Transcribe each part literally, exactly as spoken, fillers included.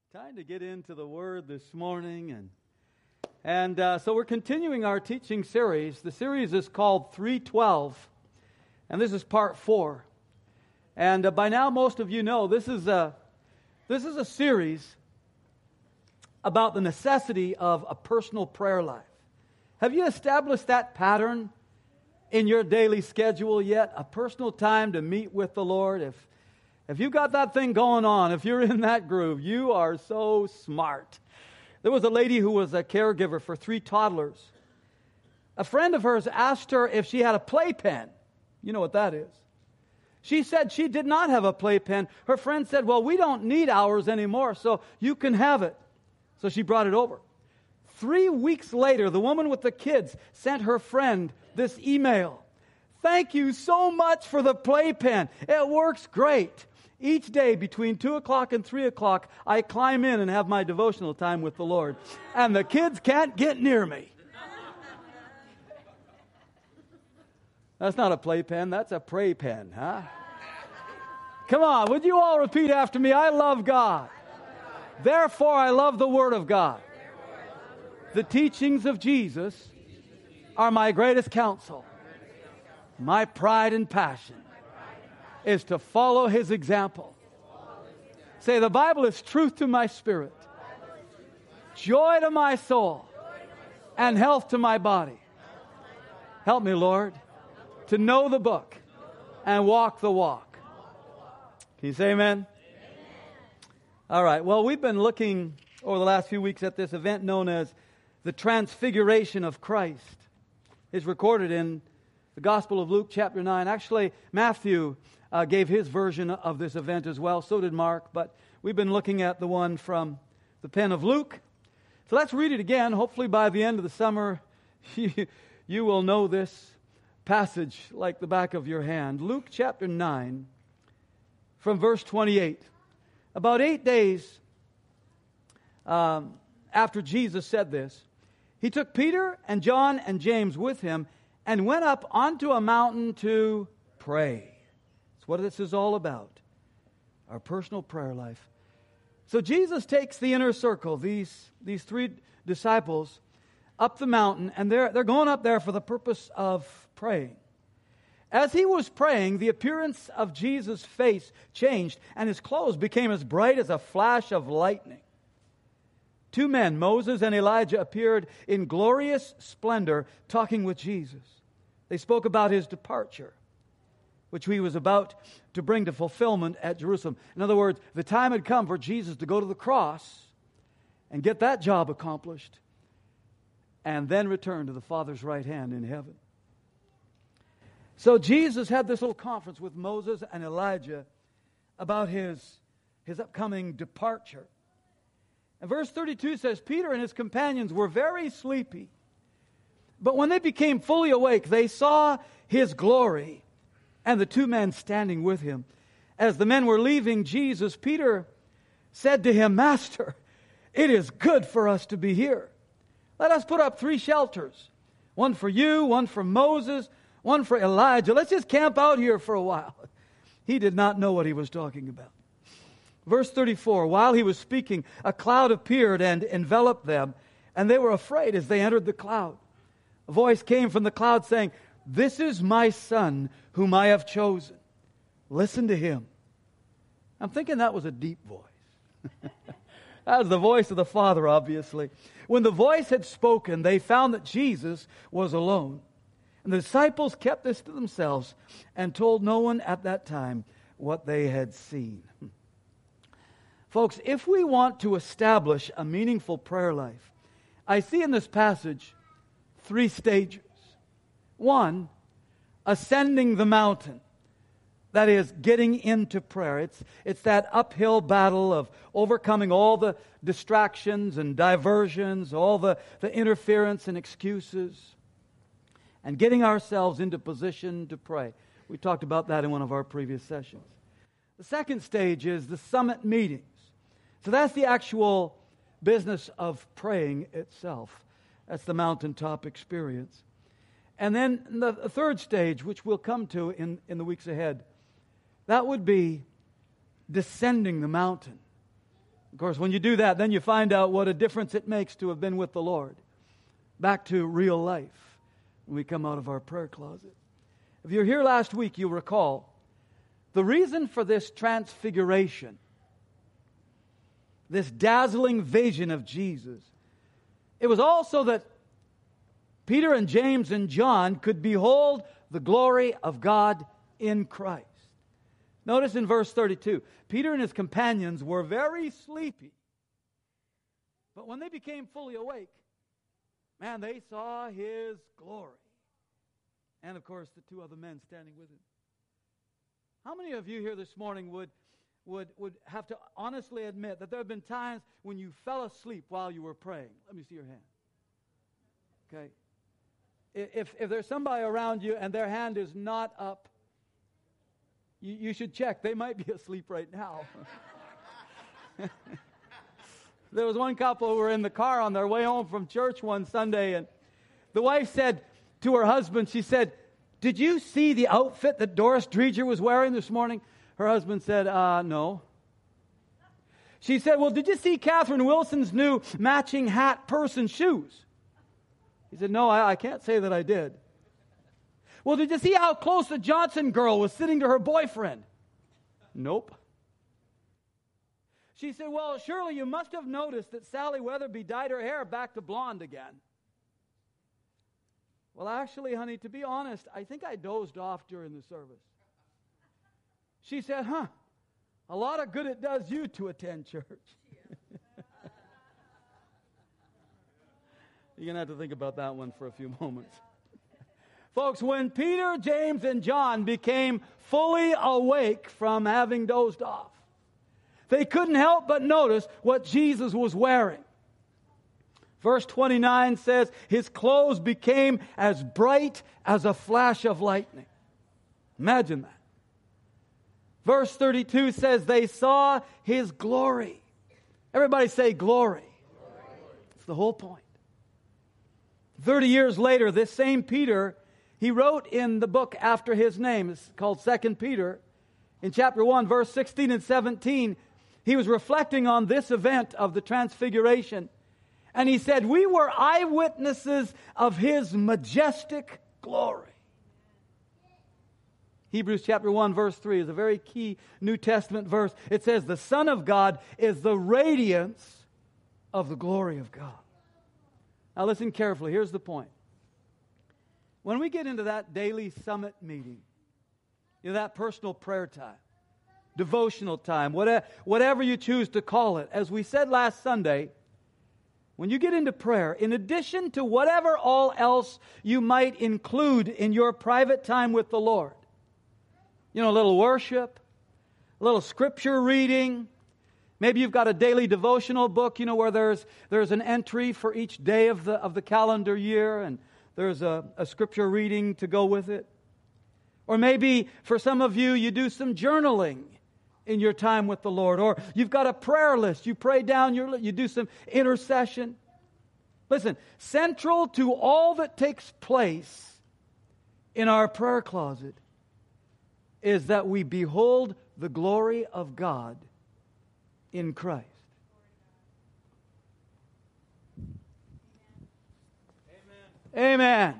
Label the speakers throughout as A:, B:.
A: Time to get into the Word this morning, and and uh, so we're continuing our teaching series. The series is called three twelve, and this is part four. And uh, by now, most of you know this is a this is a series about the necessity of a personal prayer life. Have you established that pattern in your daily schedule yet? A personal time to meet with the Lord. If If you've got that thing going on, if you're in that groove, you are so smart. There was a lady who was a caregiver for three toddlers. A friend of hers asked her if she had a playpen. You know what that is. She said she did not have a playpen. Her friend said, well, we don't need ours anymore, so you can have it. So she brought it over. Three weeks later, the woman with the kids sent her friend this email. Thank you so much for the playpen. It works great. Each day between two o'clock and three o'clock, I climb in and have my devotional time with the Lord. And the kids can't get near me. That's not a playpen, that's a pray pen, huh? Come on, would you all repeat after me? I love God. Therefore, I love the Word of God. The teachings of Jesus are my greatest counsel. My pride and passion is to follow His example. Say, the Bible is truth to my spirit, joy to my soul, and health to my body. Help me, Lord, to know the book and walk the walk. Can you say amen? All right, well, we've been looking over the last few weeks at this event known as the Transfiguration of Christ. It's recorded in the Gospel of Luke, chapter nine. Actually, Matthew uh, gave his version of this event as well. So did Mark. But we've been looking at the one from the pen of Luke. So let's read it again. Hopefully by the end of the summer, you, you will know this passage like the back of your hand. Luke chapter nine, from verse twenty-eight. About eight days um, after Jesus said this, He took Peter and John and James with Him and went up onto a mountain to pray. That's what this is all about, our personal prayer life. So Jesus takes the inner circle, these, these three disciples, up the mountain, and they're, they're going up there for the purpose of praying. As he was praying, the appearance of Jesus' face changed, and his clothes became as bright as a flash of lightning. Two men, Moses and Elijah, appeared in glorious splendor talking with Jesus. They spoke about His departure, which He was about to bring to fulfillment at Jerusalem. In other words, the time had come for Jesus to go to the cross and get that job accomplished and then return to the Father's right hand in heaven. So Jesus had this little conference with Moses and Elijah about his, his upcoming departure. And verse thirty-two says, Peter and his companions were very sleepy. But when they became fully awake, they saw His glory and the two men standing with Him. As the men were leaving Jesus, Peter said to Him, Master, it is good for us to be here. Let us put up three shelters. One for you, one for Moses, one for Elijah. Let's just camp out here for a while. He did not know what he was talking about. Verse thirty-four, while he was speaking, a cloud appeared and enveloped them, and they were afraid as they entered the cloud. A voice came from the cloud saying, This is my Son, whom I have chosen. Listen to Him. I'm thinking that was a deep voice. That was the voice of the Father, obviously. When the voice had spoken, they found that Jesus was alone. And the disciples kept this to themselves and told no one at that time what they had seen. Folks, if we want to establish a meaningful prayer life, I see in this passage three stages. One, ascending the mountain. That is, getting into prayer. It's, it's that uphill battle of overcoming all the distractions and diversions, all the, the interference and excuses, and getting ourselves into position to pray. We talked about that in one of our previous sessions. The second stage is the summit meetings. So that's the actual business of praying itself. That's the mountaintop experience. And then the third stage, which we'll come to in, in the weeks ahead, that would be descending the mountain. Of course, when you do that, then you find out what a difference it makes to have been with the Lord. Back to real life when we come out of our prayer closet. If you were here last week, you'll recall the reason for this transfiguration, this dazzling vision of Jesus, it was also that Peter and James and John could behold the glory of God in Christ. Notice in verse thirty-two, Peter and his companions were very sleepy. But when they became fully awake, man, they saw His glory. And of course, the two other men standing with Him. How many of you here this morning would, would, would have to honestly admit that there have been times when you fell asleep while you were praying? Let me see your hand. Okay. If, if there's somebody around you and their hand is not up, you, you should check. They might be asleep right now. There was one couple who were in the car on their way home from church one Sunday, and the wife said to her husband, she said, "Did you see the outfit that Doris Dreger was wearing this morning?" Her husband said, uh, no. She said, "Well, did you see Catherine Wilson's new matching hat, purse, and shoes?" He said, "No, I, I can't say that I did." "Well, did you see how close the Johnson girl was sitting to her boyfriend?" "Nope." She said, "Well, surely you must have noticed that Sally Weatherby dyed her hair back to blonde again." "Well, actually, honey, to be honest, I think I dozed off during the service." She said, "Huh, a lot of good it does you to attend church." You're going to have to think about that one for a few moments. Folks, when Peter, James, and John became fully awake from having dozed off, they couldn't help but notice what Jesus was wearing. Verse twenty-nine says, His clothes became as bright as a flash of lightning. Imagine that. Verse thirty-two says, they saw His glory. Everybody say glory. It's the whole point. Thirty years later, this same Peter, he wrote in the book after his name, it's called Second Peter, in chapter one, verse sixteen and seventeen, he was reflecting on this event of the Transfiguration. And he said, we were eyewitnesses of His majestic glory. Hebrews chapter one, verse three is a very key New Testament verse. It says, the Son of God is the radiance of the glory of God. Now listen carefully. Here's the point. When we get into that daily summit meeting, you know, that personal prayer time, devotional time, whatever, whatever you choose to call it, as we said last Sunday, when you get into prayer, in addition to whatever all else you might include in your private time with the Lord, you know, a little worship, a little scripture reading, maybe you've got a daily devotional book, you know, where there's there's an entry for each day of the of the calendar year, and there's a, a scripture reading to go with it. Or maybe for some of you, you do some journaling in your time with the Lord. Or you've got a prayer list. You pray down your list. You do some intercession. Listen, central to all that takes place in our prayer closet is that we behold the glory of God in Christ. Amen. Amen.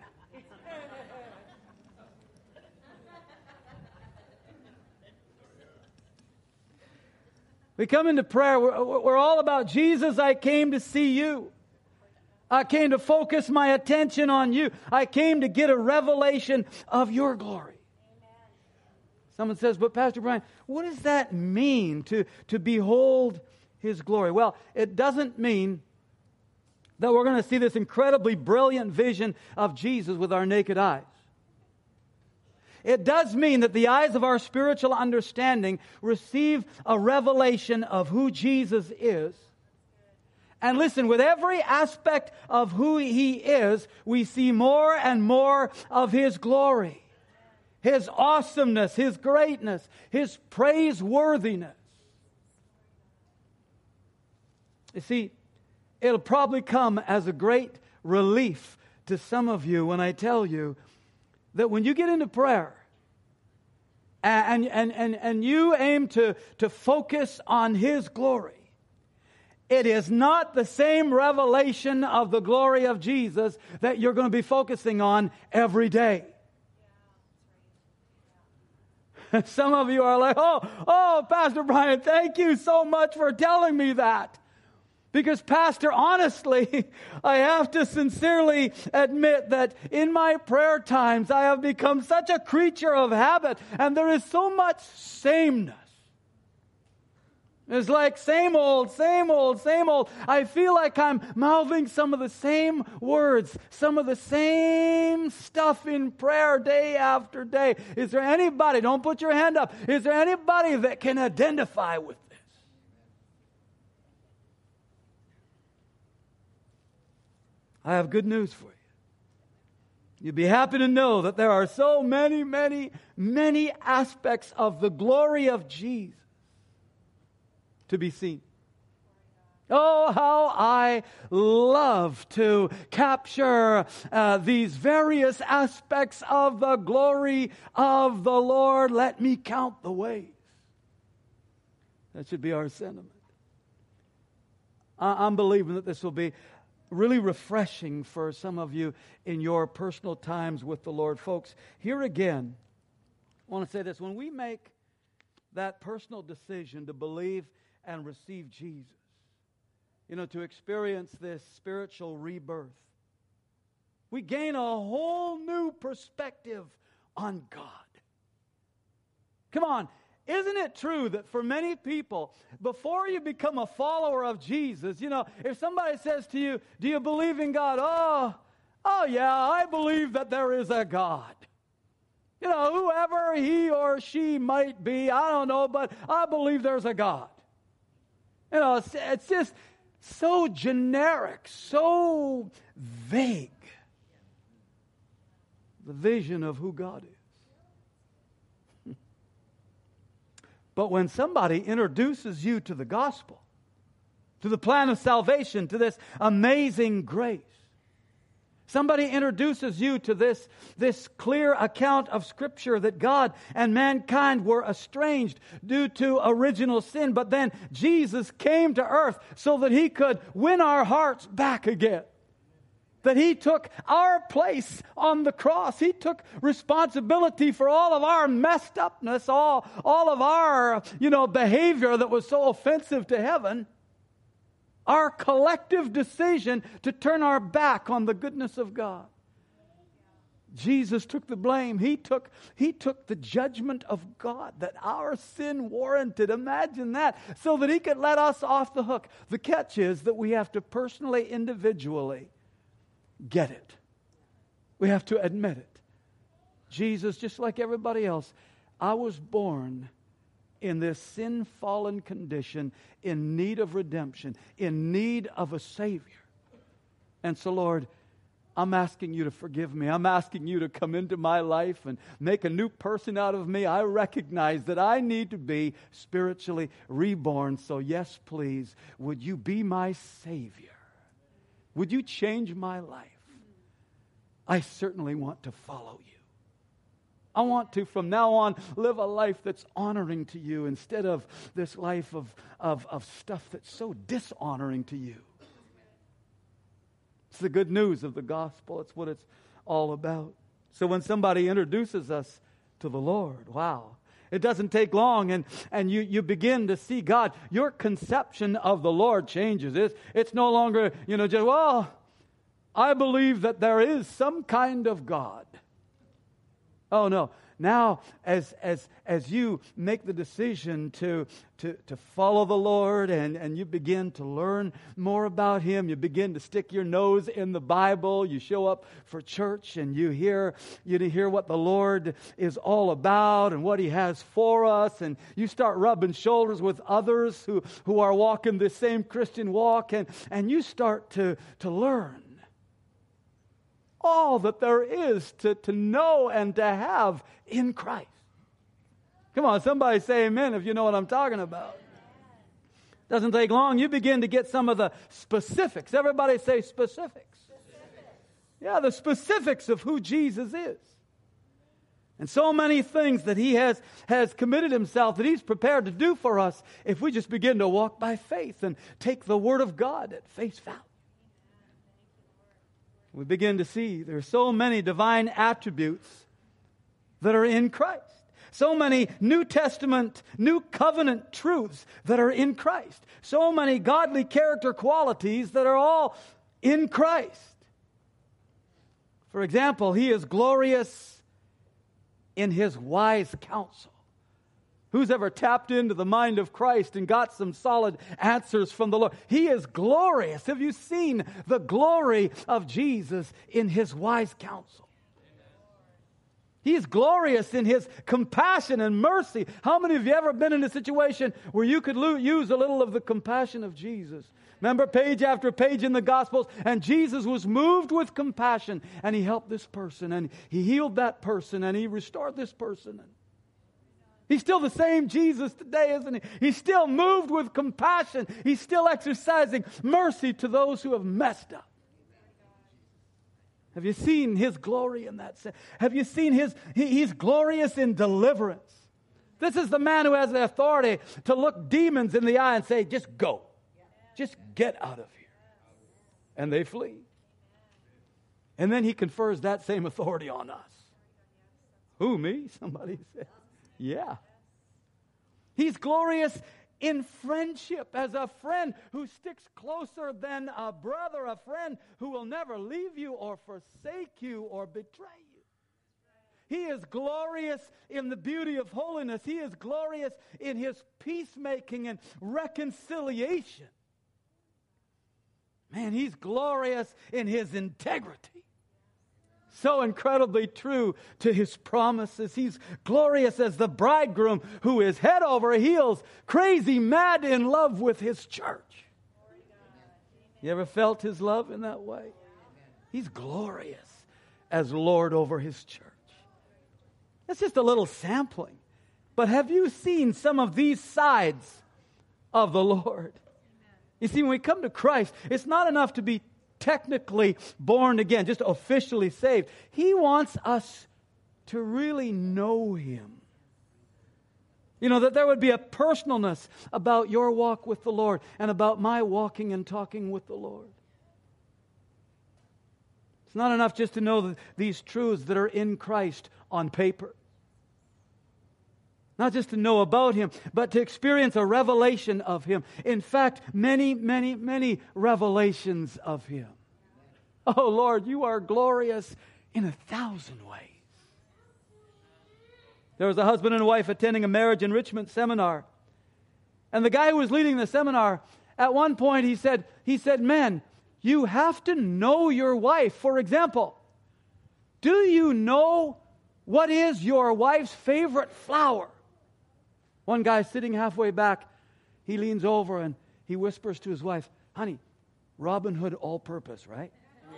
A: We come into prayer, we're, we're all about Jesus, I came to see you. I came to focus my attention on you. I came to get a revelation of your glory. Amen. Someone says, but Pastor Brian, what does that mean to, to behold His glory? Well, it doesn't mean that we're going to see this incredibly brilliant vision of Jesus with our naked eyes. It does mean that the eyes of our spiritual understanding receive a revelation of who Jesus is. And listen, with every aspect of who He is, we see more and more of His glory, His awesomeness, His greatness, His praiseworthiness. You see, it'll probably come as a great relief to some of you when I tell you that when you get into prayer and, and, and, and you aim to, to focus on His glory, it is not the same revelation of the glory of Jesus that you're going to be focusing on every day. Some of you are like, oh, oh, Pastor Brian, thank you so much for telling me that. Because, Pastor, honestly, I have to sincerely admit that in my prayer times, I have become such a creature of habit, and there is so much sameness. It's like same old, same old, same old. I feel like I'm mouthing some of the same words, some of the same stuff in prayer day after day. Is there anybody, don't put your hand up, is there anybody that can identify with this? I have good news for you. You'd be happy to know that there are so many, many, many aspects of the glory of Jesus to be seen. Oh, how I love to capture uh, these various aspects of the glory of the Lord. Let me count the ways. That should be our sentiment. I- I'm believing that this will be really refreshing for some of you in your personal times with the Lord. Folks, here again, I want to say this. When we make that personal decision to believe and receive Jesus, you know, to experience this spiritual rebirth, we gain a whole new perspective on God. Come on. Isn't it true that for many people, before you become a follower of Jesus, you know, if somebody says to you, do you believe in God? Oh, oh yeah, I believe that there is a God. You know, whoever he or she might be, I don't know, but I believe there's a God. You know, it's, it's just so generic, so vague, the vision of who God is. But when somebody introduces you to the gospel, to the plan of salvation, to this amazing grace, somebody introduces you to this, this clear account of Scripture that God and mankind were estranged due to original sin, but then Jesus came to earth so that He could win our hearts back again. That He took our place on the cross. He took responsibility for all of our messed upness, all, all of our, you know, behavior that was so offensive to heaven. Our collective decision to turn our back on the goodness of God. Jesus took the blame. He took, he took the judgment of God that our sin warranted. Imagine that. So that He could let us off the hook. The catch is that we have to personally, individually get it. We have to admit it. Jesus, just like everybody else, I was born in this sin-fallen condition, in need of redemption, in need of a Savior. And so, Lord, I'm asking You to forgive me. I'm asking You to come into my life and make a new person out of me. I recognize that I need to be spiritually reborn. So yes, please, would You be my Savior? Would You change my life? I certainly want to follow You. I want to, from now on, live a life that's honoring to You instead of this life of, of, of stuff that's so dishonoring to You. It's the good news of the gospel. It's what it's all about. So when somebody introduces us to the Lord, wow, it doesn't take long, and, and you, you begin to see God. Your conception of the Lord changes. It's, it's no longer, you know, just, well, I believe that there is some kind of God. Oh, no. Now, as as as you make the decision to to, to follow the Lord and, and you begin to learn more about Him, you begin to stick your nose in the Bible, you show up for church and you hear you hear what the Lord is all about and what He has for us, and you start rubbing shoulders with others who, who are walking the same Christian walk, and, and you start to, to learn all that there is to, to know and to have in Christ. Come on, somebody say amen if you know what I'm talking about. Doesn't take long. You begin to get some of the specifics. Everybody say specifics. Specifics. Yeah, the specifics of who Jesus is. And so many things that He has, has committed Himself, that He's prepared to do for us, if we just begin to walk by faith and take the Word of God at face value. We begin to see there are so many divine attributes that are in Christ. So many New Testament, New Covenant truths that are in Christ. So many godly character qualities that are all in Christ. For example, He is glorious in His wise counsel. Who's ever tapped into the mind of Christ and got some solid answers from the Lord? He is glorious. Have you seen the glory of Jesus in His wise counsel? He is glorious in His compassion and mercy. How many of you ever been in a situation where you could lo- use a little of the compassion of Jesus? Remember page after page in the Gospels, and Jesus was moved with compassion, and He helped this person, and He healed that person, and He restored this person. He's still the same Jesus today, isn't He? He's still moved with compassion. He's still exercising mercy to those who have messed up. Have you seen His glory in that sense? Have you seen His, he, He's glorious in deliverance. This is the man who has the authority to look demons in the eye and say, just go. Just get out of here. And they flee. And then He confers that same authority on us. Who, me? Somebody said. Yeah. He's glorious in friendship, as a friend who sticks closer than a brother, a friend who will never leave you or forsake you or betray you. He is glorious in the beauty of holiness. He is glorious in His peacemaking and reconciliation. Man, He's glorious in His integrity. So incredibly true to His promises. He's glorious as the bridegroom who is head over heels, crazy, mad in love with His church. You ever felt His love in that way? He's glorious as Lord over His church. That's just a little sampling. But have you seen some of these sides of the Lord? You see, when we come to Christ, it's not enough to be technically born again, just officially saved. He wants us to really know Him. You know, that there would be a personalness about your walk with the Lord and about my walking and talking with the Lord. It's not enough just to know these truths that are in Christ on paper. Not just to know about Him, but to experience a revelation of Him. In fact, many, many, many revelations of Him. Oh, Lord, You are glorious in a thousand ways. There was a husband and wife attending a marriage enrichment seminar. And the guy who was leading the seminar, at one point he said, he said, men, you have to know your wife. For example, do you know what is your wife's favorite flower? One guy sitting halfway back, he leans over and he whispers to his wife, honey, Robin Hood all-purpose, right?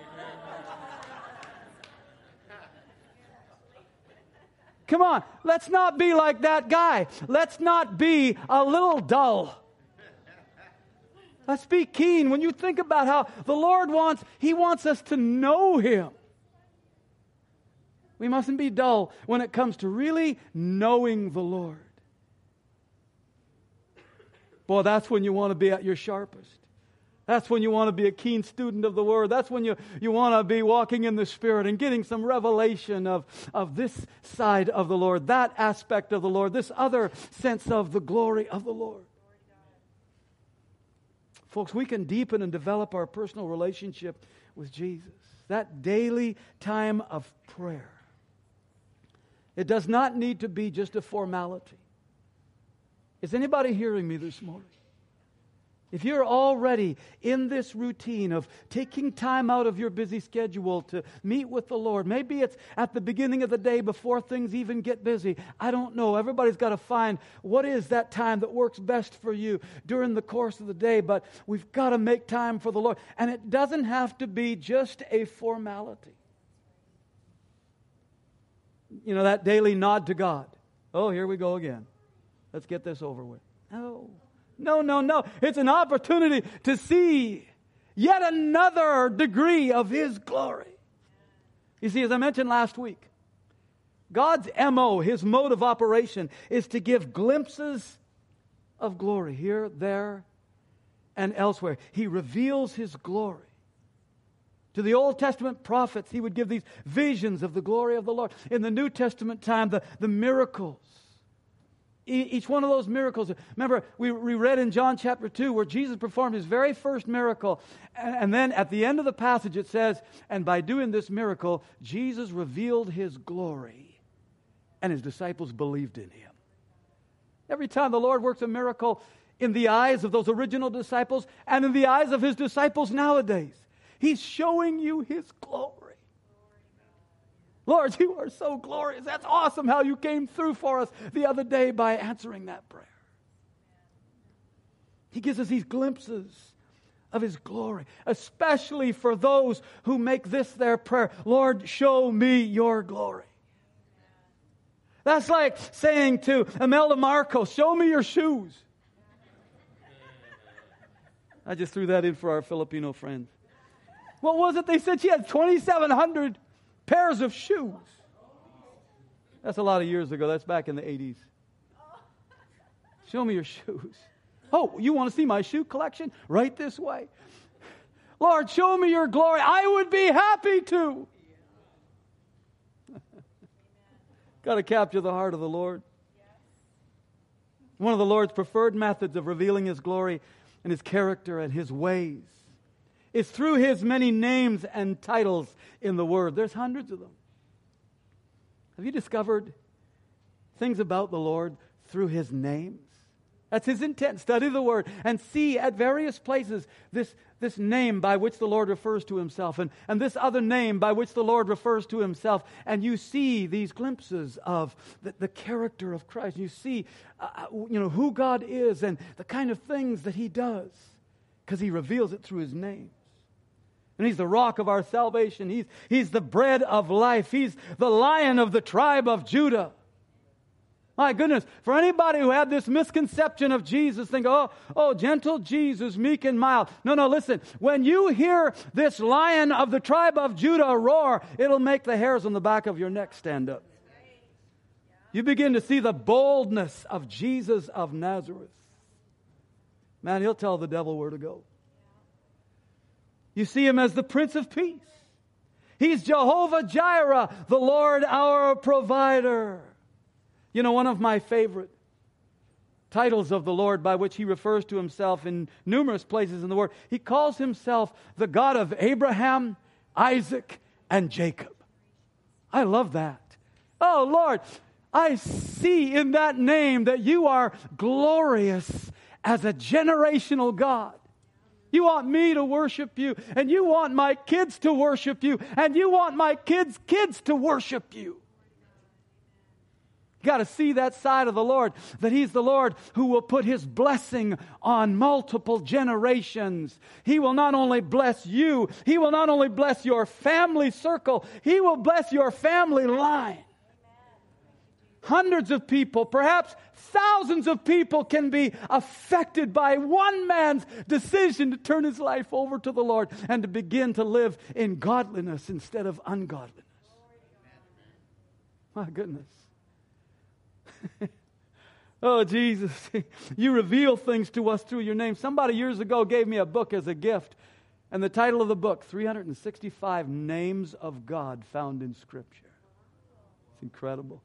A: Come on, let's not be like that guy. Let's not be a little dull. Let's be keen. When you think about how the Lord wants, He wants us to know Him. We mustn't be dull when it comes to really knowing the Lord. Boy, that's when you want to be at your sharpest. That's when you want to be a keen student of the Word. That's when you, you want to be walking in the Spirit and getting some revelation of, of this side of the Lord, that aspect of the Lord, this other sense of the glory of the Lord. Folks, we can deepen and develop our personal relationship with Jesus. That daily time of prayer. It does not need to be just a formality. Is anybody hearing me this morning? If you're already in this routine of taking time out of your busy schedule to meet with the Lord, maybe it's at the beginning of the day before things even get busy. I don't know. Everybody's got to find what is that time that works best for you during the course of the day, but we've got to make time for the Lord. And it doesn't have to be just a formality. You know, that daily nod to God. Oh, here we go again. Let's get this over with. No, no, no, no. It's an opportunity to see yet another degree of His glory. You see, as I mentioned last week, God's M O, His mode of operation, is to give glimpses of glory here, there, and elsewhere. He reveals His glory. To the Old Testament prophets, He would give these visions of the glory of the Lord. In the New Testament time, the, the miracles. E- each one of those miracles. Remember, we, we read in John chapter two where Jesus performed His very first miracle. And, and then at the end of the passage it says, and by doing this miracle, Jesus revealed His glory. And His disciples believed in Him. Every time the Lord works a miracle in the eyes of those original disciples and in the eyes of His disciples nowadays, He's showing you His glory. Lord, You are so glorious. That's awesome how You came through for us the other day by answering that prayer. He gives us these glimpses of His glory, especially for those who make this their prayer. Lord, show me Your glory. That's like saying to Imelda Marcos, show me your shoes. I just threw that in for our Filipino friends. What was it they said? She had twenty-seven hundred pairs of shoes. That's a lot of years ago. That's back in the eighties. Show me your shoes. Oh, you want to see my shoe collection? Right this way. Lord, show me Your glory. I would be happy to. Got to capture the heart of the Lord. One of the Lord's preferred methods of revealing His glory and His character and His ways is through His many names and titles in the Word. There's hundreds of them. Have you discovered things about the Lord through His names? That's His intent. Study the Word and see at various places this, this name by which the Lord refers to Himself and, and this other name by which the Lord refers to Himself. And you see these glimpses of the, the character of Christ. You see uh, you know, who God is and the kind of things that He does because He reveals it through His names. And He's the rock of our salvation. He's, he's the bread of life. He's the Lion of the tribe of Judah. My goodness, for anybody who had this misconception of Jesus, think, oh, oh, gentle Jesus, meek and mild. No, no, listen. When you hear this Lion of the tribe of Judah roar, it'll make the hairs on the back of your neck stand up. You begin to see the boldness of Jesus of Nazareth. Man, He'll tell the devil where to go. You see Him as the Prince of Peace. He's Jehovah Jireh, the Lord our provider. You know, one of my favorite titles of the Lord by which He refers to Himself in numerous places in the Word, He calls Himself the God of Abraham, Isaac, and Jacob. I love that. Oh, Lord, I see in that name that You are glorious as a generational God. You want me to worship You, and You want my kids to worship You, and You want my kids' kids to worship You. You got to see that side of the Lord, that He's the Lord who will put His blessing on multiple generations. He will not only bless you, He will not only bless your family circle, He will bless your family line. Hundreds of people, perhaps thousands of people can be affected by one man's decision to turn his life over to the Lord and to begin to live in godliness instead of ungodliness. My goodness. Oh, Jesus, You reveal things to us through Your name. Somebody years ago gave me a book as a gift, and the title of the book, three hundred sixty-five Names of God Found in Scripture. It's incredible.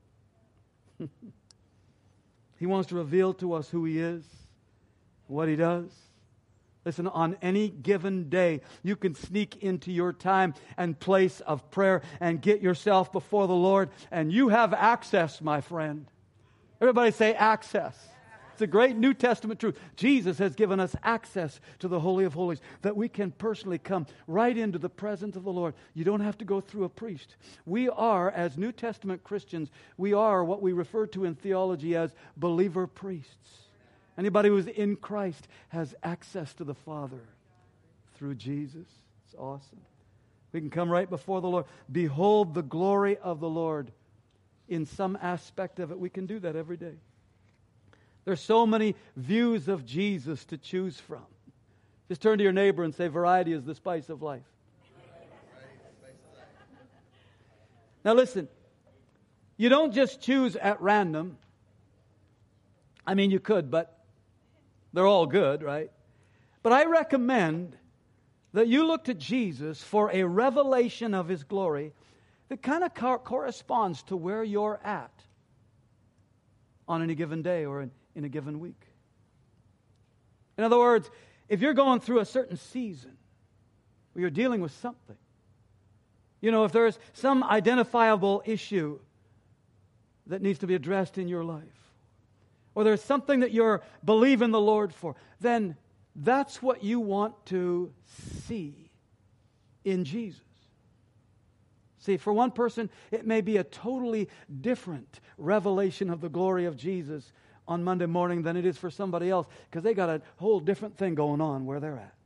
A: He wants to reveal to us who He is, what He does. Listen, on any given day, you can sneak into your time and place of prayer and get yourself before the Lord, and you have access, my friend. Everybody say access. It's a great New Testament truth. Jesus has given us access to the Holy of Holies, that we can personally come right into the presence of the Lord. You don't have to go through a priest. We are, as New Testament Christians, we are what we refer to in theology as believer priests. Anybody who is in Christ has access to the Father through Jesus. It's awesome. We can come right before the Lord. Behold the glory of the Lord. In some aspect of it, we can do that every day. There's so many views of Jesus to choose from. Just turn to your neighbor and say, variety is the spice of life. Now listen, You don't just choose at random. I mean, you could, but they're all good, right? But I recommend that you look to Jesus for a revelation of His glory that kind of co- corresponds to where you're at on any given day or in, in a given week. In other words, if you're going through a certain season where you're dealing with something, you know, if there's some identifiable issue that needs to be addressed in your life, or there's something that you're believing the Lord for, then that's what you want to see in Jesus. See, for one person, it may be a totally different revelation of the glory of Jesus on Monday morning than it is for somebody else, because they got a whole different thing going on where they're at.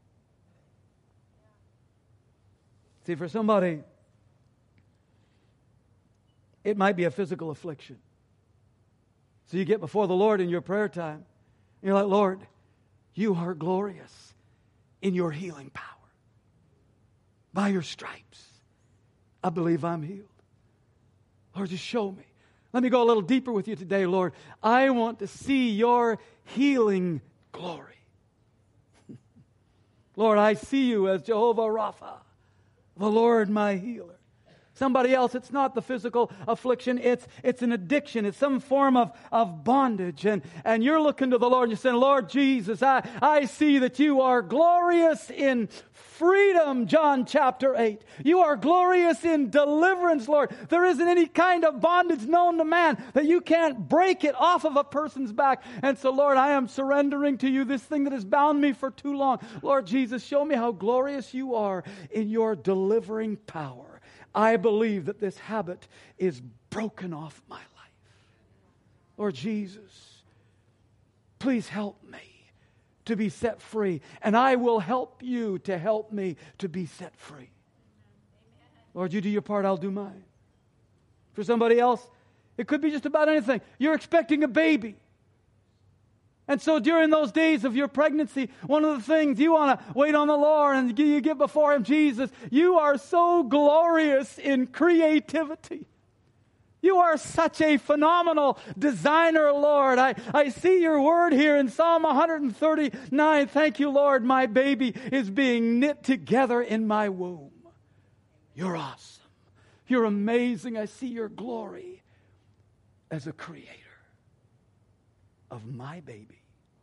A: See, for somebody, it might be a physical affliction. So you get before the Lord in your prayer time, and you're like, Lord, you are glorious in your healing power. By your stripes, I believe I'm healed. Lord, just show me. Let me go a little deeper with you today, Lord. I want to see your healing glory. Lord, I see you as Jehovah Rapha, the Lord my healer. Somebody else, it's not the physical affliction, it's it's an addiction, it's some form of, of bondage. And, and you're looking to the Lord and you're saying, Lord Jesus, I, I see that you are glorious in freedom, John chapter eight. You are glorious in deliverance, Lord. There isn't any kind of bondage known to man that you can't break it off of a person's back. And so, Lord, I am surrendering to you this thing that has bound me for too long. Lord Jesus, show me how glorious you are in your delivering power. I believe that this habit is broken off my life. Lord Jesus, please help me to be set free, and I will help you to help me to be set free. Lord, you do your part, I'll do mine. For somebody else, it could be just about anything. You're expecting a baby. And so during those days of your pregnancy, one of the things you want to wait on the Lord and you get before Him, Jesus, you are so glorious in creativity. You are such a phenomenal designer, Lord. I, I see your word here in Psalm one thirty-nine. Thank you, Lord, my baby is being knit together in my womb. You're awesome. You're amazing. I see your glory as a creator of my baby.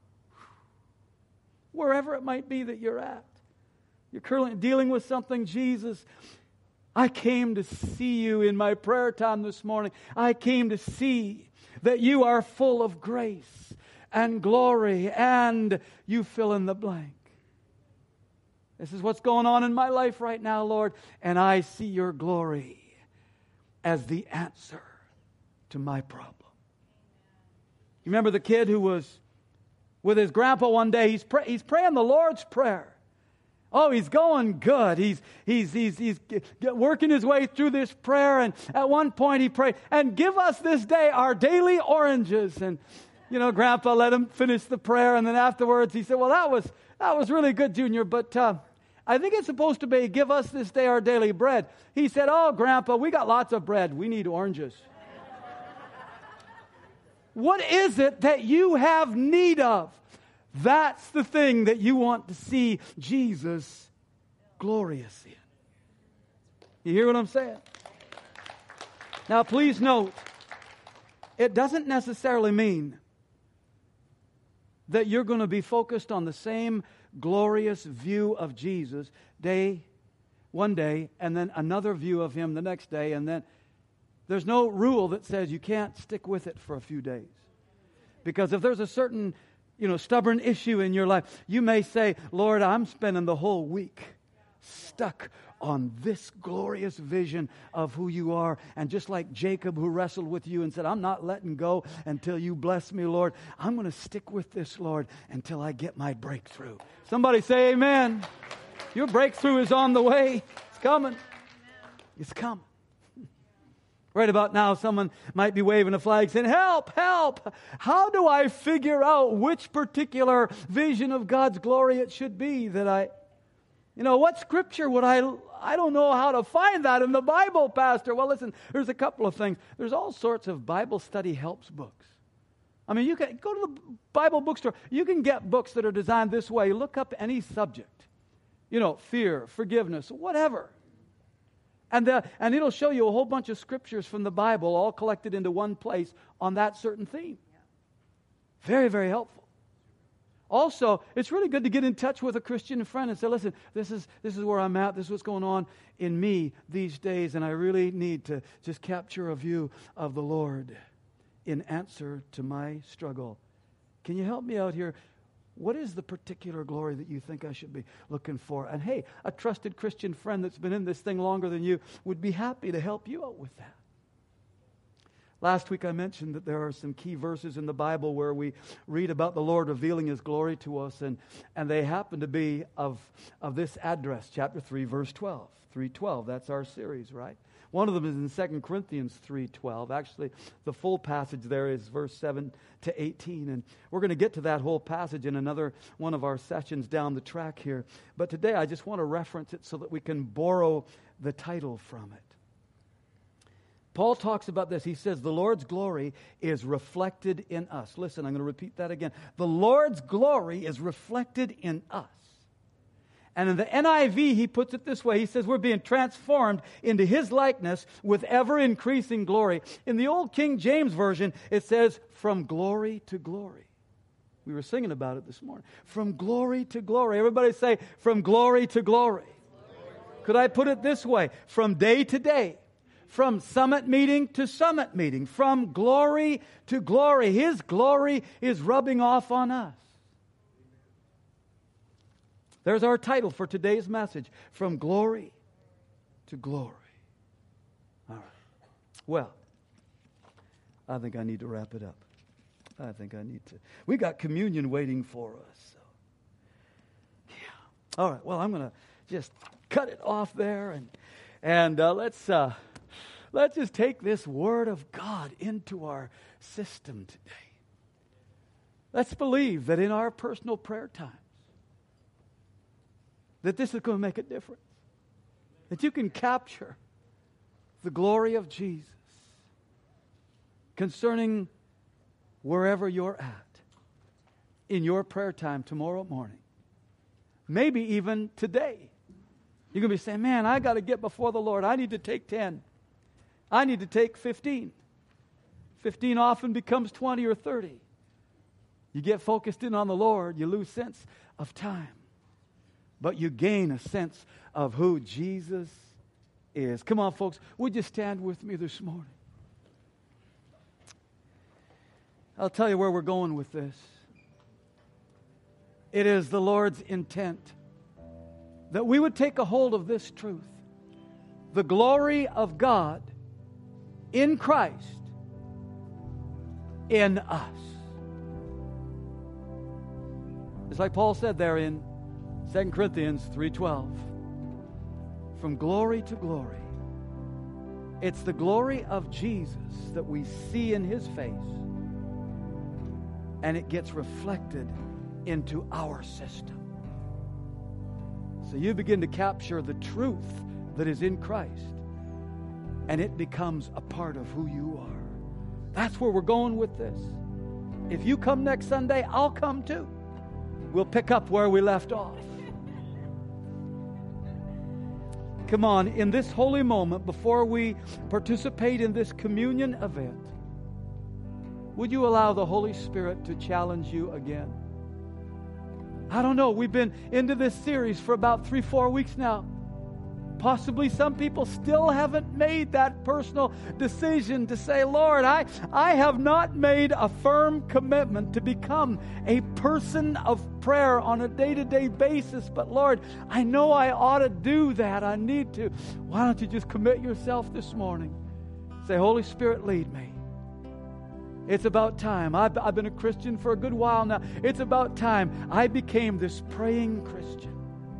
A: Wherever it might be that you're at. You're currently dealing with something, Jesus. I came to see you in my prayer time this morning. I came to see that you are full of grace and glory, and you fill in the blank. This is what's going on in my life right now, Lord, and I see your glory as the answer to my problem. You remember the kid who was with his grandpa one day? He's pray, he's praying the Lord's Prayer. Oh, he's going good. He's he's he's he's working his way through this prayer, and at one point he prayed, "And give us this day our daily oranges." And you know, Grandpa let him finish the prayer, and then afterwards he said, "Well, that was that was really good, Junior, but uh, I think it's supposed to be, give us this day our daily bread." He said, "Oh, Grandpa, we got lots of bread. We need oranges." What is it that you have need of? That's the thing that you want to see Jesus glorious in. You hear what I'm saying? Now, please note, it doesn't necessarily mean that you're going to be focused on the same glorious view of Jesus day, one day, and then another view of Him the next day, and then there's no rule that says you can't stick with it for a few days. Because if there's a certain, you know, stubborn issue in your life, you may say, "Lord, I'm spending the whole week stuck on this glorious vision of who you are." And just like Jacob, who wrestled with you and said, "I'm not letting go until you bless me, Lord. I'm going to stick with this, Lord, until I get my breakthrough." Somebody say amen. Your breakthrough is on the way. It's coming. It's coming. Right about now, someone might be waving a flag saying, "Help, help! How do I figure out which particular vision of God's glory it should be that I..." You know, what scripture would I, I don't know how to find that in the Bible, Pastor. Well, listen, there's a couple of things. There's all sorts of Bible study helps books. I mean, you can go to the Bible bookstore. You can get books that are designed this way. Look up any subject. You know, fear, forgiveness, whatever. And, the, and it'll show you a whole bunch of scriptures from the Bible all collected into one place on that certain theme. Very, very helpful. Also, it's really good to get in touch with a Christian friend and say, listen, this is this is where I'm at. This is what's going on in me these days, and I really need to just capture a view of the Lord in answer to my struggle. Can you help me out here? What is the particular glory that you think I should be looking for? And hey, a trusted Christian friend that's been in this thing longer than you would be happy to help you out with that. Last week I mentioned that there are some key verses in the Bible where we read about the Lord revealing His glory to us, and, and they happen to be of, of this address, chapter three, verse twelve. three twelve, that's our series, right? One of them is in Second Corinthians three twelve. Actually, the full passage there is verse seven to eighteen, and we're going to get to that whole passage in another one of our sessions down the track here. But today I just want to reference it so that we can borrow the title from it. Paul talks about this. He says, the Lord's glory is reflected in us. Listen, I'm going to repeat that again. The Lord's glory is reflected in us. And in the N I V, he puts it this way. He says, we're being transformed into His likeness with ever-increasing glory. In the old King James Version, it says, from glory to glory. We were singing about it this morning. From glory to glory. Everybody say, from glory to glory. Glory. Could I put it this way? From day to day. From summit meeting to summit meeting. From glory to glory. His glory is rubbing off on us. There's our title for today's message. From glory to glory. All right. Well, I think I need to wrap it up. I think I need to. We got communion waiting for us. So. Yeah. All right. Well, I'm going to just cut it off there, and and uh, let's uh, let's just take this Word of God into our system today. Let's believe that in our personal prayer times, that this is going to make a difference. That you can capture the glory of Jesus concerning wherever you're at in your prayer time tomorrow morning. Maybe even today. You're going to be saying, man, I got to get before the Lord. I need to take ten. I need to take fifteen. fifteen often becomes twenty or thirty. You get focused in on the Lord, you lose sense of time. But you gain a sense of who Jesus is. Come on, folks. Would you stand with me this morning? I'll tell you where we're going with this. It is the Lord's intent that we would take a hold of this truth. The glory of God in Christ in us. It's like Paul said there in Second Corinthians three twelve. From glory to glory. It's the glory of Jesus that we see in His face. And it gets reflected into our system. So you begin to capture the truth that is in Christ. And it becomes a part of who you are. That's where we're going with this. If you come next Sunday, I'll come too. We'll pick up where we left off. Come on, in this holy moment, before we participate in this communion event, would you allow the Holy Spirit to challenge you again? I don't know. We've been into this series for about three, four weeks now. Possibly some people still haven't made that personal decision to say, Lord, I, I have not made a firm commitment to become a person of prayer on a day-to-day basis. But Lord, I know I ought to do that. I need to. Why don't you just commit yourself this morning? Say, Holy Spirit, lead me. It's about time. I've, I've been a Christian for a good while now. It's about time I became this praying Christian.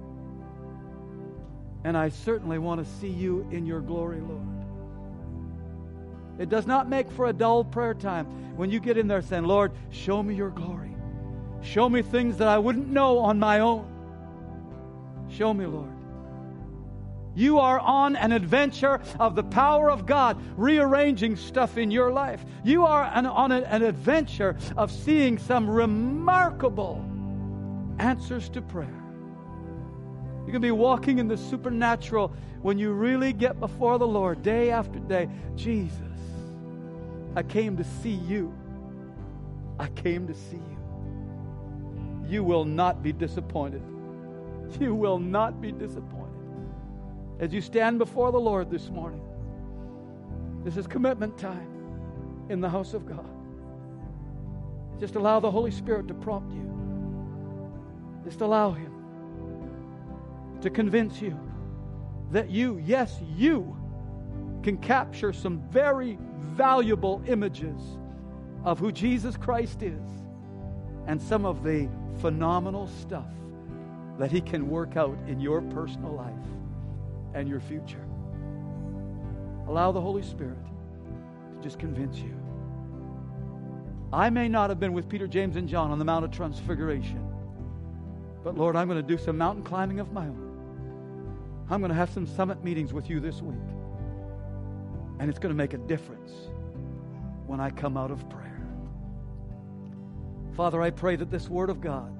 A: And I certainly want to see you in your glory, Lord. It does not make for a dull prayer time when you get in there saying, Lord, show me your glory. Show me things that I wouldn't know on my own. Show me, Lord. You are on an adventure of the power of God, rearranging stuff in your life. You are an, on an, an adventure of seeing some remarkable answers to prayer. You can be walking in the supernatural when you really get before the Lord day after day. Jesus, I came to see you. I came to see you. You will not be disappointed. You will not be disappointed. As you stand before the Lord this morning, this is commitment time in the house of God. Just allow the Holy Spirit to prompt you. Just allow Him to convince you that you, yes, you, can capture some very valuable images of who Jesus Christ is and some of the phenomenal stuff that He can work out in your personal life and your future. Allow the Holy Spirit to just convince you. I may not have been with Peter, James, and John on the Mount of Transfiguration, but Lord, I'm going to do some mountain climbing of my own. I'm going to have some summit meetings with you this week, and it's going to make a difference when I come out of prayer. Father, I pray that this Word of God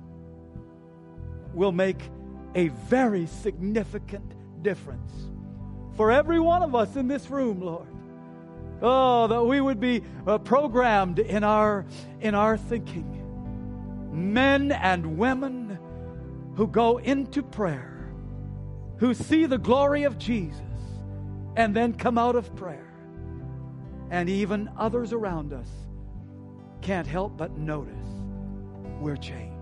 A: will make a very significant difference for every one of us in this room, Lord. Oh, that we would be uh, programmed in our in our thinking. Men and women who go into prayer, who see the glory of Jesus and then come out of prayer. And even others around us can't help but notice we're changed.